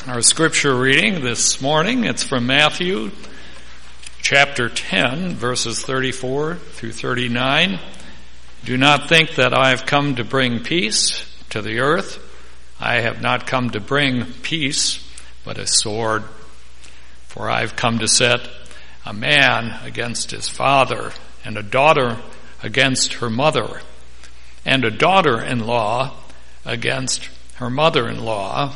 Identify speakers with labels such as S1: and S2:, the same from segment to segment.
S1: Our scripture reading this morning, it's from Matthew chapter 10, verses 34 through 39. Do not think that I have come to bring peace to the earth. I have not come to bring peace, but a sword. For I have come to set a man against his father, and a daughter against her mother, and a daughter-in-law against her mother-in-law.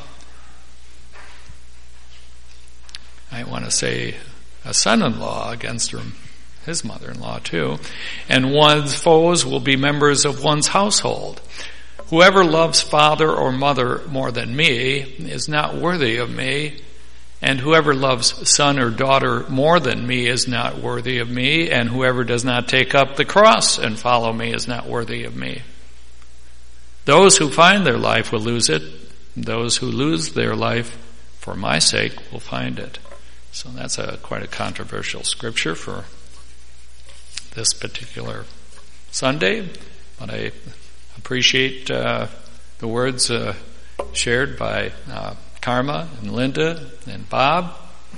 S1: I want to say a son-in-law against his mother-in-law too. And one's foes will be members of one's household. Whoever loves father or mother more than me is not worthy of me. And whoever loves son or daughter more than me is not worthy of me. And whoever does not take up the cross and follow me is not worthy of me. Those who find their life will lose it. Those who lose their life for my sake will find it. So that's quite a controversial scripture for this particular Sunday, but I appreciate the words shared by Karma and Linda and Bob.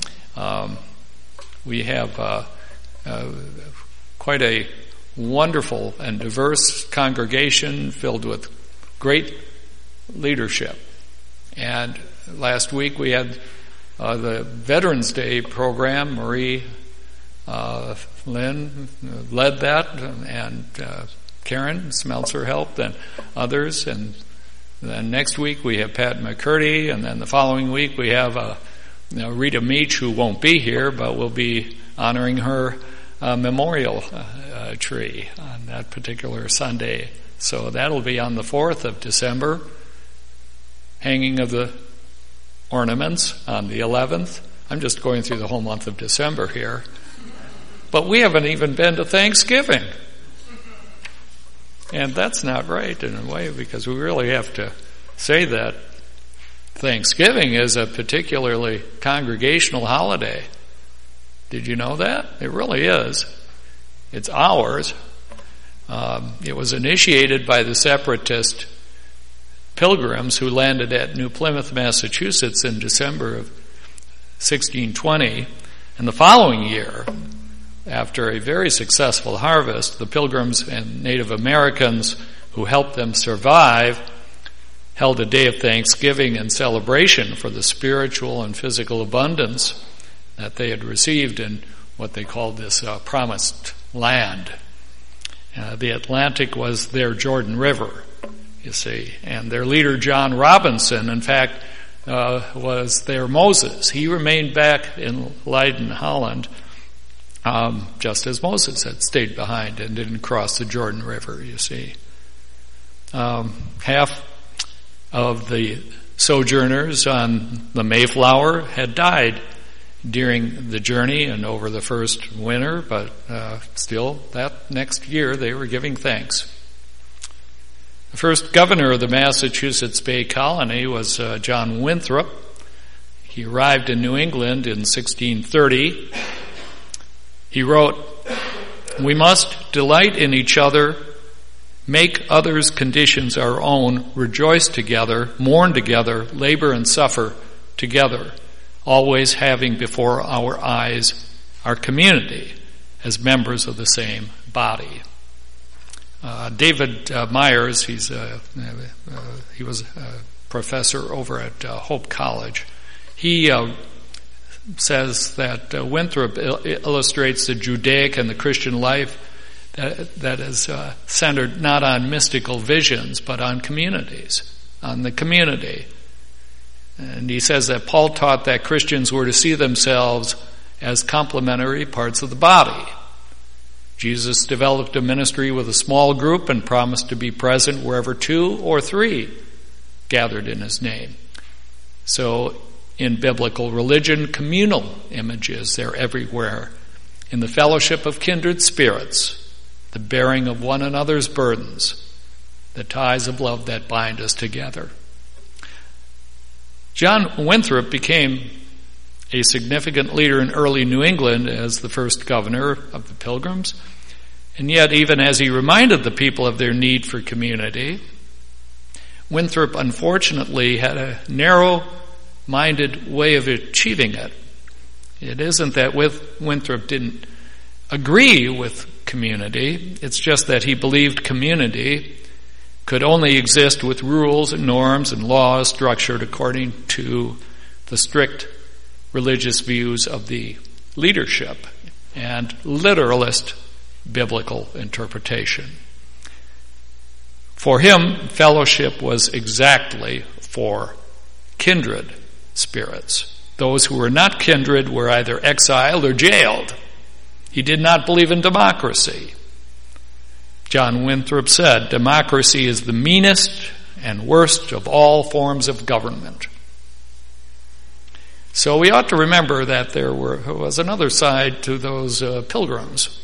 S1: We have quite a wonderful and diverse congregation filled with great leadership. And last week we had the Veterans Day program. Marie Lynn led that, and Karen Smeltzer helped, and others. And then next week we have Pat McCurdy, and then the following week we have Rita Meach, who won't be here, but we'll be honoring her memorial tree on that particular Sunday. So that'll be on the 4th of December. Hanging of the ornaments on the 11th. I'm just going through the whole month of December here. But we haven't even been to Thanksgiving. And that's not right in a way, because we really have to say that Thanksgiving is a particularly congregational holiday. Did you know that? It really is. It's ours. It was initiated by the separatist Pilgrims who landed at New Plymouth, Massachusetts in December of 1620. And the following year, after a very successful harvest, the Pilgrims and Native Americans who helped them survive held a day of thanksgiving and celebration for the spiritual and physical abundance that they had received in what they called this promised land. The Atlantic was their Jordan River, you see. And their leader, John Robinson, in fact, was their Moses. He remained back in Leiden, Holland, just as Moses had stayed behind and didn't cross the Jordan River, you see. Half of the sojourners on the Mayflower had died during the journey and over the first winter, but still, that next year they were giving thanks. The first governor of the Massachusetts Bay Colony was John Winthrop. He arrived in New England in 1630. He wrote, "We must delight in each other, make others' conditions our own, rejoice together, mourn together, labor and suffer together, always having before our eyes our community as members of the same body." David Myers, he was a professor over at Hope College. He says that Winthrop illustrates the Judaic and the Christian life that is centered not on mystical visions, but on communities, on the community. And he says that Paul taught that Christians were to see themselves as complementary parts of the body. Jesus developed a ministry with a small group and promised to be present wherever 2 or 3 gathered in his name. So in biblical religion, communal images, they're everywhere. In the fellowship of kindred spirits, the bearing of one another's burdens, the ties of love that bind us together. John Winthrop became a significant leader in early New England as the first governor of the Pilgrims. And yet, even as he reminded the people of their need for community, Winthrop unfortunately had a narrow narrow-minded way of achieving it. It isn't that Winthrop didn't agree with community. It's just that he believed community could only exist with rules and norms and laws structured according to the strict religious views of the leadership and literalist biblical interpretation. For him, fellowship was exactly for kindred spirits. Those who were not kindred were either exiled or jailed. He did not believe in democracy. John Winthrop said, democracy is the meanest and worst of all forms of government. So we ought to remember that there was another side to those pilgrims.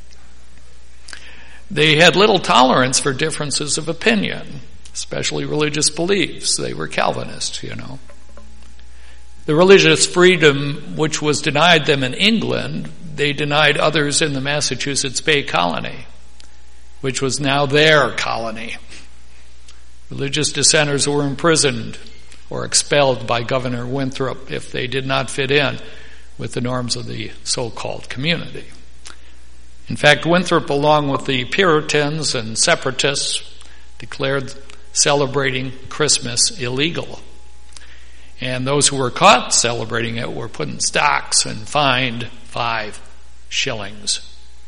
S1: They had little tolerance for differences of opinion, especially religious beliefs. They were Calvinists, you know. The religious freedom which was denied them in England, they denied others in the Massachusetts Bay Colony, which was now their colony. Religious dissenters were imprisoned or expelled by Governor Winthrop if they did not fit in with the norms of the so-called community. In fact, Winthrop, along with the Puritans and Separatists, declared celebrating Christmas illegal. And those who were caught celebrating it were put in stocks and fined 5 shillings.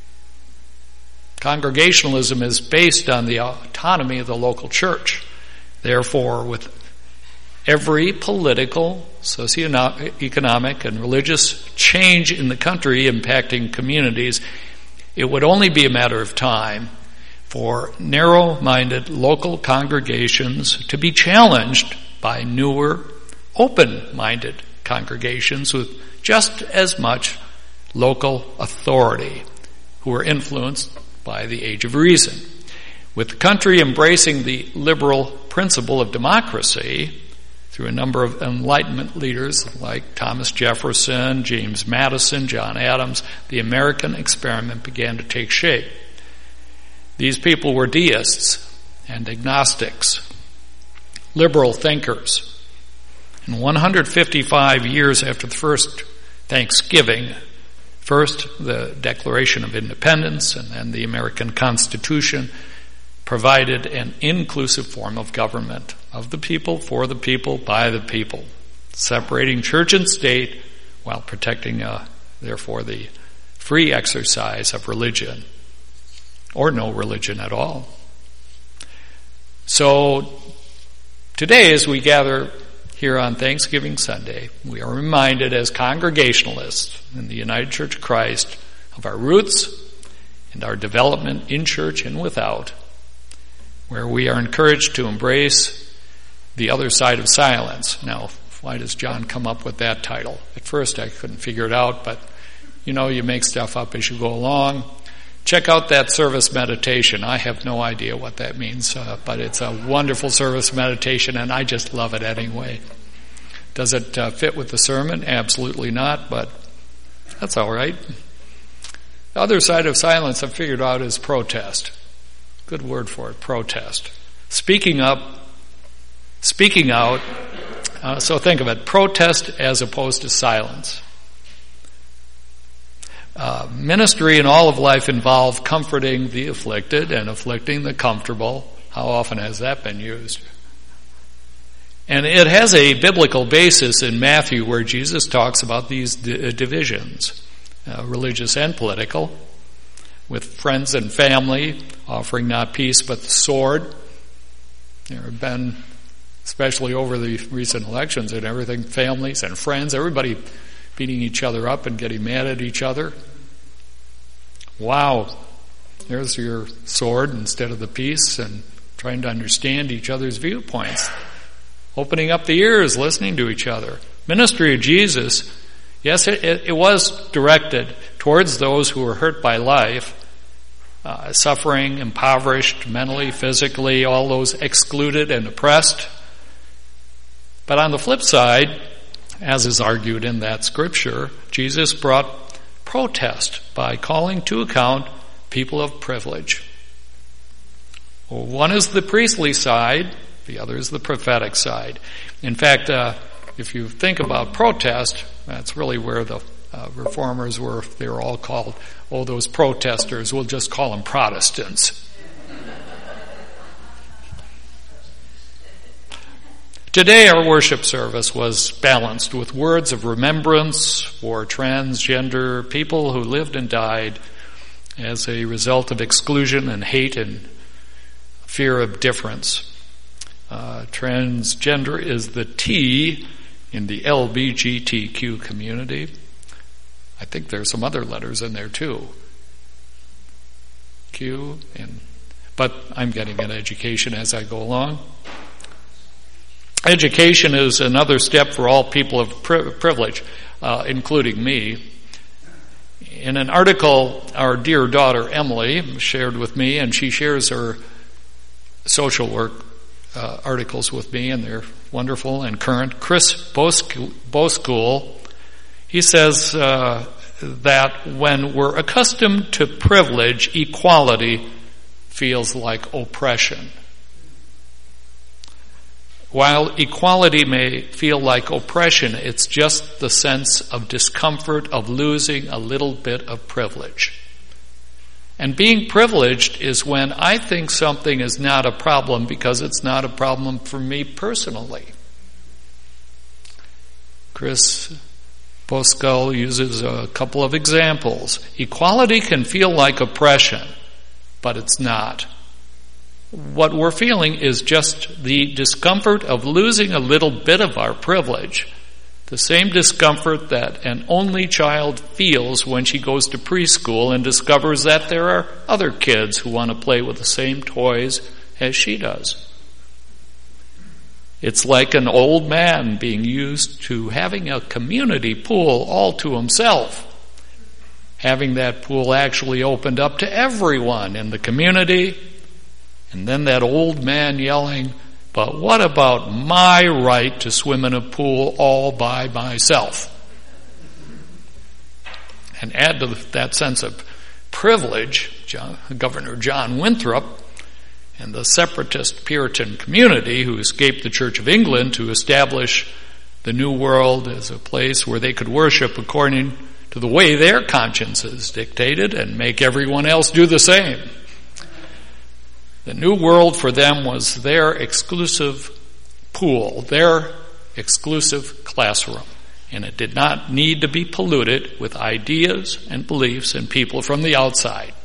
S1: Congregationalism is based on the autonomy of the local church. Therefore, with every political, socioeconomic, and religious change in the country impacting communities, it would only be a matter of time for narrow-minded local congregations to be challenged by newer, open-minded congregations with just as much local authority who are influenced by the age of reason. With the country embracing the liberal principle of democracy through a number of Enlightenment leaders like Thomas Jefferson, James Madison, John Adams, the American experiment began to take shape. These people were deists and agnostics, liberal thinkers. And 155 years after the first Thanksgiving, first the Declaration of Independence and then the American Constitution provided an inclusive form of government of the people, for the people, by the people, separating church and state while protecting, therefore, the free exercise of religion, or no religion at all. So today, as we gather here on Thanksgiving Sunday, we are reminded as Congregationalists in the United Church of Christ of our roots and our development in church and without, where we are encouraged to embrace the other side of silence. Now, why does John come up with that title? At first I couldn't figure it out, but you make stuff up as you go along. Check out that service meditation. I have no idea what that means, but it's a wonderful service meditation, and I just love it anyway. Does it fit with the sermon? Absolutely not, but that's all right. The other side of silence I've figured out is protest. Good word for it, protest. Speaking up, speaking out. So think of it, protest as opposed to silence. Ministry and all of life involve comforting the afflicted and afflicting the comfortable. How often has that been used? And it has a biblical basis in Matthew where Jesus talks about these divisions, religious and political, with friends and family offering not peace but the sword. There have been, especially over the recent elections and everything, families and friends, everybody beating each other up and getting mad at each other. Wow, there's your sword instead of the peace, and trying to understand each other's viewpoints. Opening up the ears, listening to each other. Ministry of Jesus, yes, it was directed towards those who were hurt by life, suffering, impoverished, mentally, physically, all those excluded and oppressed. But on the flip side, as is argued in that scripture, Jesus brought protest by calling to account people of privilege. Well, one is the priestly side, the other is the prophetic side. In fact, if you think about protest, that's really where the reformers were. They were all called, those protesters, we'll just call them Protestants. Today our worship service was balanced with words of remembrance for transgender people who lived and died as a result of exclusion and hate and fear of difference. Transgender is the T in the LGBTQ community. I think there's some other letters in there too. But I'm getting an education as I go along. Education is another step for all people of privilege, including me. In an article our dear daughter Emily shared with me, and she shares her social work articles with me, and they're wonderful and current. Chris Boskool, he says that when we're accustomed to privilege, equality feels like oppression. While equality may feel like oppression, it's just the sense of discomfort of losing a little bit of privilege. And being privileged is when I think something is not a problem because it's not a problem for me personally. Chris Boskool uses a couple of examples. Equality can feel like oppression, but it's not. What we're feeling is just the discomfort of losing a little bit of our privilege. The same discomfort that an only child feels when she goes to preschool and discovers that there are other kids who want to play with the same toys as she does. It's like an old man being used to having a community pool all to himself. Having that pool actually opened up to everyone in the community. And then that old man yelling, but what about my right to swim in a pool all by myself? And add to that sense of privilege, Governor John Winthrop and the separatist Puritan community who escaped the Church of England to establish the New World as a place where they could worship according to the way their consciences dictated and make everyone else do the same. The New World for them was their exclusive pool, their exclusive classroom, and it did not need to be polluted with ideas and beliefs and people from the outside.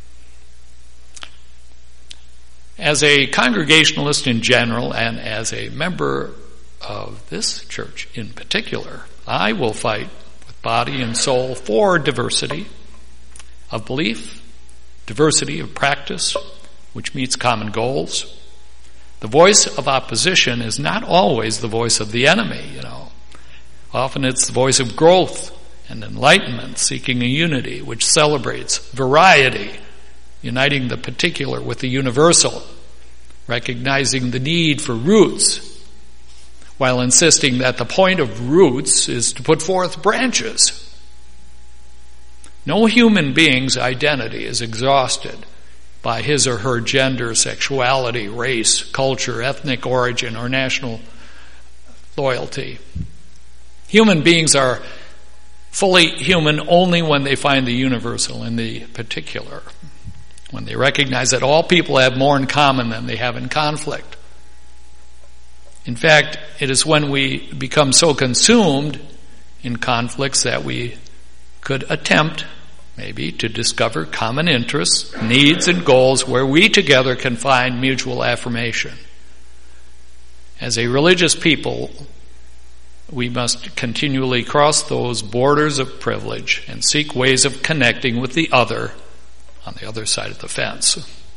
S1: As a Congregationalist in general, and as a member of this church in particular, I will fight with body and soul for diversity of belief, diversity of practice, which meets common goals. The voice of opposition is not always the voice of the enemy, Often it's the voice of growth and enlightenment, seeking a unity which celebrates variety, uniting the particular with the universal, recognizing the need for roots, while insisting that the point of roots is to put forth branches. No human being's identity is exhausted by his or her gender, sexuality, race, culture, ethnic origin, or national loyalty. Human beings are fully human only when they find the universal in the particular, when they recognize that all people have more in common than they have in conflict. In fact, it is when we become so consumed in conflicts that we could attempt maybe to discover common interests, needs, and goals where we together can find mutual affirmation. As a religious people, we must continually cross those borders of privilege and seek ways of connecting with the other on the other side of the fence.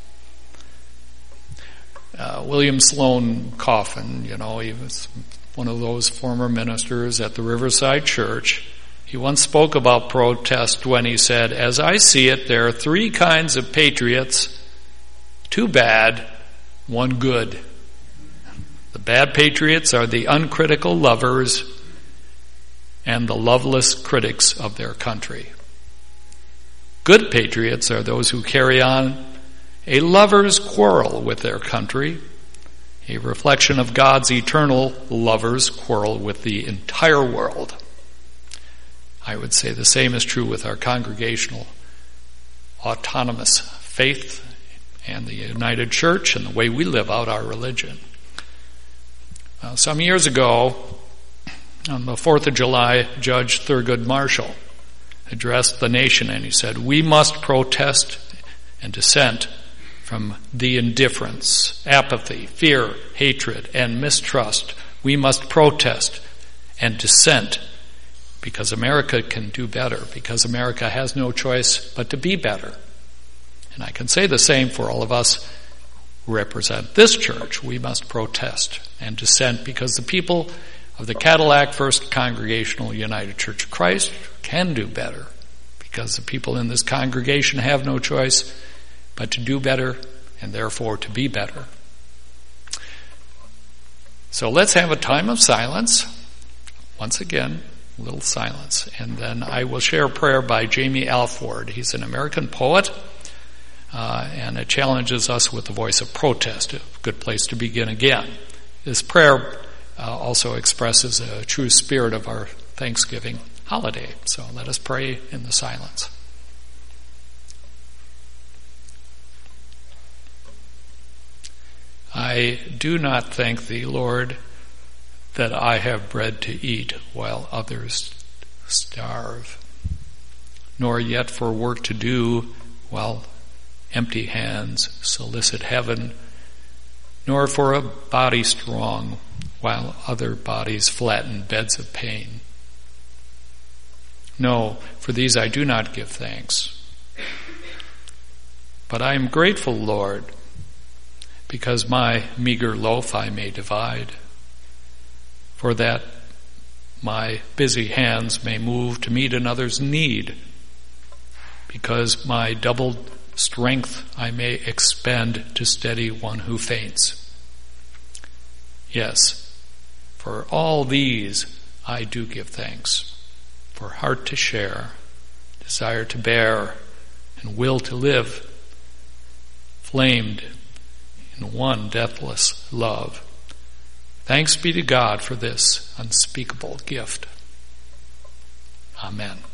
S1: William Sloane Coffin, he was one of those former ministers at the Riverside Church. He once spoke about protest when he said, "As I see it, there are three kinds of patriots, two bad, one good. The bad patriots are the uncritical lovers and the loveless critics of their country. Good patriots are those who carry on a lover's quarrel with their country a reflection of God's eternal lover's quarrel with the entire world. I would say the same is true with our congregational autonomous faith and the United Church and the way we live out our religion. Some years ago, on the 4th of July, Judge Thurgood Marshall addressed the nation and he said, "We must protest and dissent from the indifference, apathy, fear, hatred, and mistrust. We must protest and dissent because America can do better, because America has no choice but to be better." And I can say the same for all of us who represent this church. We must protest and dissent because the people of the Cadillac First Congregational United Church of Christ can do better, because the people in this congregation have no choice but to do better and therefore to be better. So let's have a time of silence. Once again, a little silence. And then I will share a prayer by Jamie Alford. He's an American poet, and it challenges us with the voice of protest. A good place to begin again. This prayer also expresses a true spirit of our Thanksgiving holiday. So let us pray in the silence. I do not thank thee, Lord, that I have bread to eat while others starve, nor yet for work to do while empty hands solicit heaven, nor for a body strong while other bodies flatten beds of pain. No, for these I do not give thanks. But I am grateful, Lord, because my meager loaf I may divide, for that my busy hands may move to meet another's need, because my doubled strength I may expend to steady one who faints. Yes, for all these I do give thanks, for heart to share, desire to bear, and will to live, flamed in one deathless love. Thanks be to God for this unspeakable gift. Amen.